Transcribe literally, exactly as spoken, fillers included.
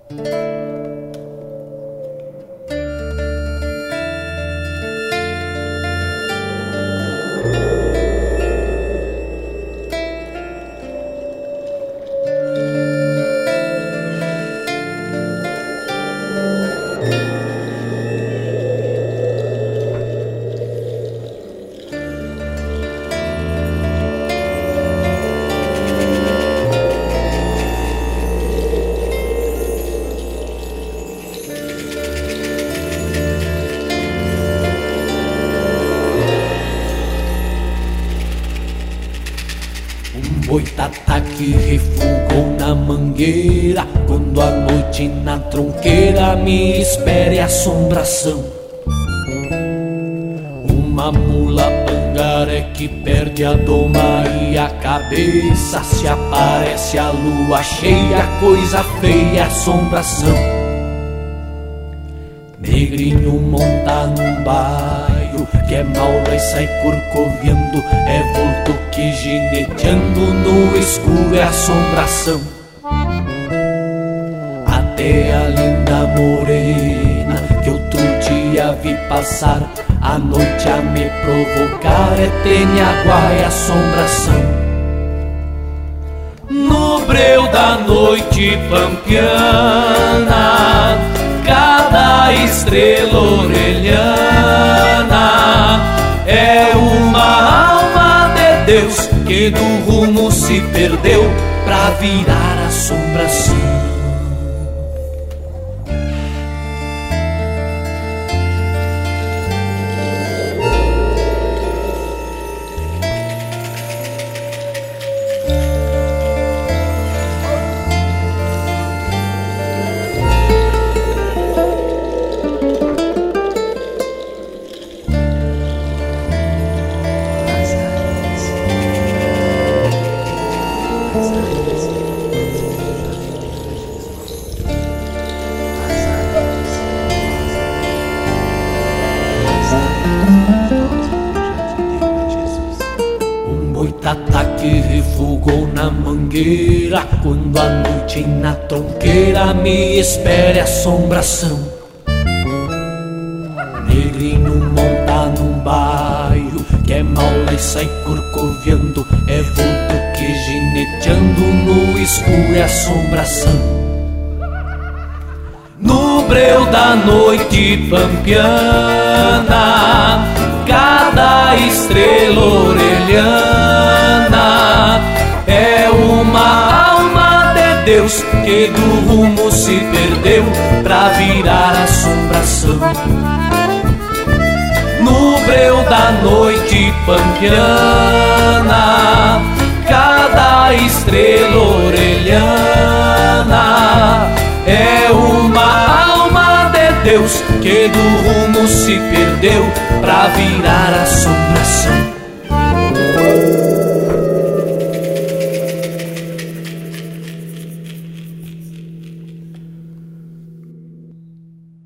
Boitatá que refugou na mangueira, quando a noite na tronqueira me espere assombração. Uma mula pangaré que perde a doma e a cabeça, se aparece a lua cheia, coisa feia, assombração. Negrinho monta num baio, que é maula e sai corcoviando, é vulto que gineteando no escuro é assombração. Até a linda morena que outro dia vi passar, a noite a me provocar, é tenhaguá, é assombração. No breu da noite pampiana, cada estrela orelhana é uma alma de Deus que do rumo se perdeu pra virar assombração. Boitatá que refugou na mangueira, quando a noite na tronqueira me espere assombração. Negrinho monta num baio, que é maula e sai corcoviando, é vulto que gineteando no escuro é assombração. No breu da noite pampiana, cada estrela orelhana é uma alma de Deus que do rumo se perdeu pra virar assombração. No breu da noite pampiana, cada estrela orelhana é uma alma de Deus que do rumo se perdeu pra virar assombração.